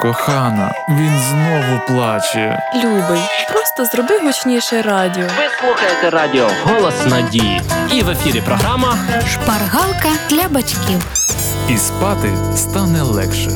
кохана, він знову плаче. Любий, просто зроби гучніше радіо. Ви слухаєте радіо «Голос надії». І в ефірі програма «Шпаргалка для батьків». І спати стане легше.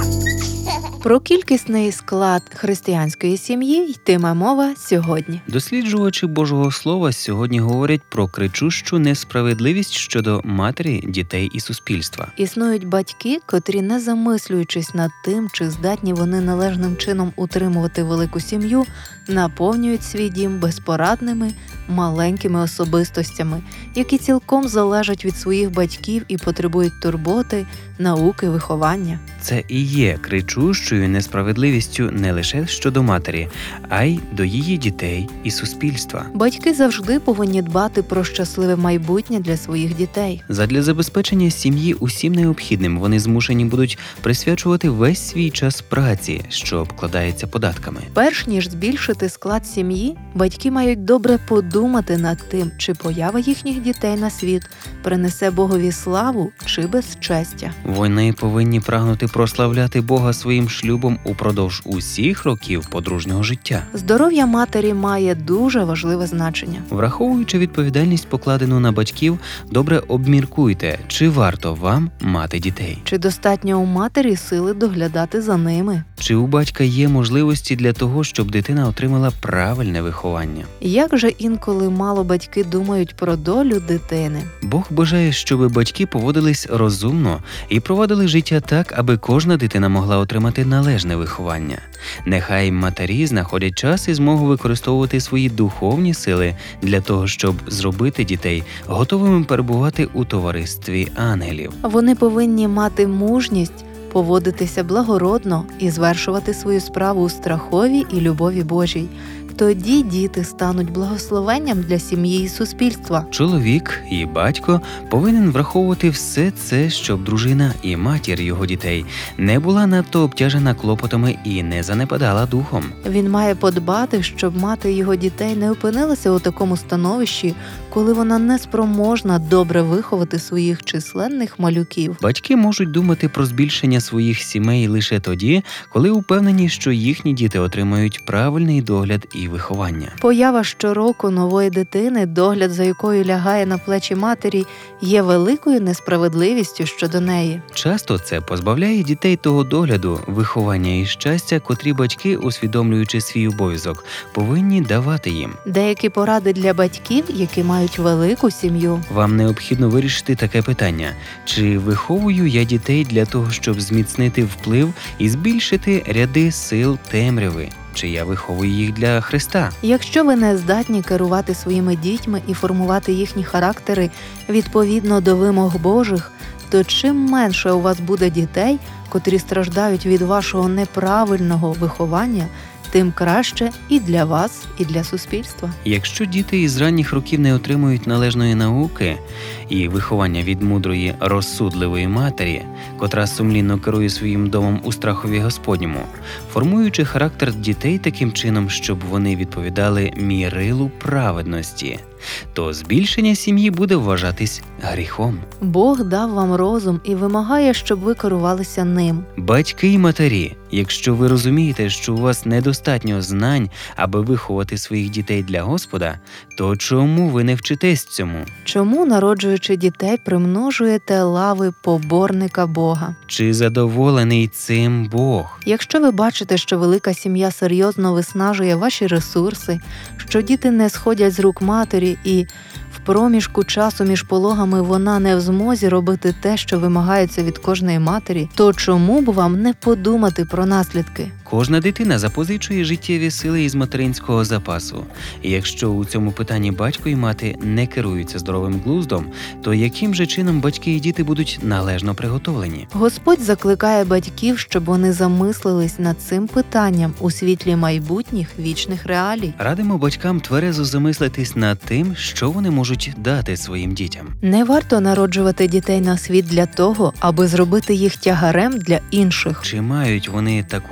Про кількісний склад християнської сім'ї йтиме мова сьогодні. Досліджувачі Божого Слова сьогодні говорять про кричущу несправедливість щодо матері, дітей і суспільства. Існують батьки, котрі, не замислюючись над тим, чи здатні вони належним чином утримувати велику сім'ю, наповнюють свій дім безпорадними, маленькими особистостями, які цілком залежать від своїх батьків і потребують турботи, науки, виховання. Це і є кричущою несправедливістю не лише щодо матері, а й до її дітей і суспільства. Батьки завжди повинні дбати про щасливе майбутнє для своїх дітей. Задля забезпечення сім'ї усім необхідним вони змушені будуть присвячувати весь свій час праці, що обкладається податками. Перш ніж збільшити склад сім'ї, батьки мають добре подумати над тим, чи поява їхніх дітей на світ принесе Богові славу чи безчестя. Вони повинні прагнути прославляти Бога своїм шлюбом упродовж усіх років подружнього життя. Здоров'я матері має дуже важливе значення. Враховуючи відповідальність, покладену на батьків, добре обміркуйте, чи варто вам мати дітей. Чи достатньо у матері сили доглядати за ними? Чи у батька є можливості для того, щоб дитина отримала правильне виховання? Як же інколи мало батьки думають про долю дитини? Бог бажає, щоб батьки поводились розумно і проводили життя так, аби кожна дитина могла отримати належне виховання. Нехай матері знаходять час і змогу використовувати свої духовні сили для того, щоб зробити дітей готовими перебувати у товаристві ангелів. Вони повинні мати мужність, поводитися благородно і звершувати свою справу у страхові і любові Божій. Тоді діти стануть благословенням для сім'ї і суспільства. Чоловік і батько повинен враховувати все це, щоб дружина і матір його дітей не була надто обтяжена клопотами і не занепадала духом. Він має подбати, щоб мати його дітей не опинилася у такому становищі, коли вона не спроможна добре виховати своїх численних малюків. Батьки можуть думати про збільшення своїх сімей лише тоді, коли упевнені, що їхні діти отримають правильний догляд і виховання. Поява щороку нової дитини, догляд за якою лягає на плечі матері, є великою несправедливістю щодо неї. Часто це позбавляє дітей того догляду, виховання і щастя, котрі батьки, усвідомлюючи свій обов'язок, повинні давати їм. Деякі поради для батьків, які мають велику сім'ю. Вам необхідно вирішити таке питання: чи виховую я дітей для того, щоб зміцнити вплив і збільшити ряди сил темряви? Чи я виховую їх для Христа? Якщо ви не здатні керувати своїми дітьми і формувати їхні характери відповідно до вимог Божих, то чим менше у вас буде дітей, котрі страждають від вашого неправильного виховання, тим краще і для вас, і для суспільства. Якщо діти із ранніх років не отримують належної науки і виховання від мудрої, розсудливої матері, котра сумлінно керує своїм домом у страхові Господньому, формуючи характер дітей таким чином, щоб вони відповідали мірилу праведності, то збільшення сім'ї буде вважатись гріхом. Бог дав вам розум і вимагає, щоб ви керувалися ним. Батьки й матері, якщо ви розумієте, що у вас недостатньо знань, аби виховати своїх дітей для Господа, то чому ви не вчитесь цьому? Чому, народжуючи дітей, примножуєте лави поборника Бога? Чи задоволений цим Бог? Якщо ви бачите, що велика сім'я серйозно виснажує ваші ресурси, що діти не сходять з рук матері і в проміжку часу між пологами вона не в змозі робити те, що вимагається від кожної матері, то чому б вам не подумати про наслідки? Кожна дитина запозичує життєві сили із материнського запасу. І якщо у цьому питанні батько і мати не керуються здоровим глуздом, то яким же чином батьки і діти будуть належно приготовлені? Господь закликає батьків, щоб вони замислились над цим питанням у світлі майбутніх вічних реалій. Радимо батькам тверезо замислитись над тим, що вони можуть дати своїм дітям. Не варто народжувати дітей на світ для того, аби зробити їх тягарем для інших. Чи мають вони таку роботу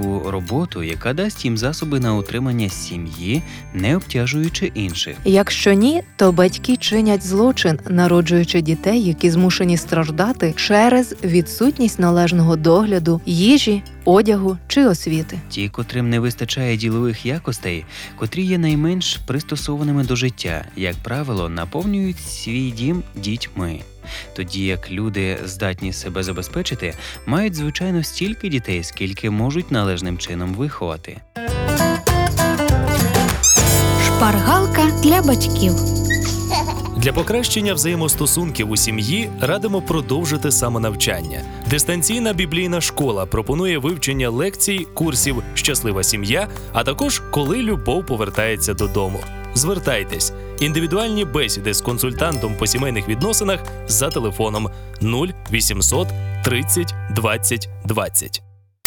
роботу, яка дасть їм засоби на утримання сім'ї, не обтяжуючи інших. Якщо ні, то батьки чинять злочин, народжуючи дітей, які змушені страждати через відсутність належного догляду, їжі, одягу чи освіти. Ті, котрим не вистачає ділових якостей, котрі є найменш пристосованими до життя, як правило, наповнюють свій дім дітьми. Тоді як люди, здатні себе забезпечити, мають, звичайно, стільки дітей, скільки можуть належним чином виховати. Шпаргалка для батьків. Для покращення взаємостосунків у сім'ї радимо продовжити самонавчання. Дистанційна біблійна школа пропонує вивчення лекцій, курсів «Щаслива сім'я», а також «Коли любов повертається додому». Звертайтесь. Індивідуальні бесіди з консультантом по сімейних відносинах за телефоном 0800 30 20 20.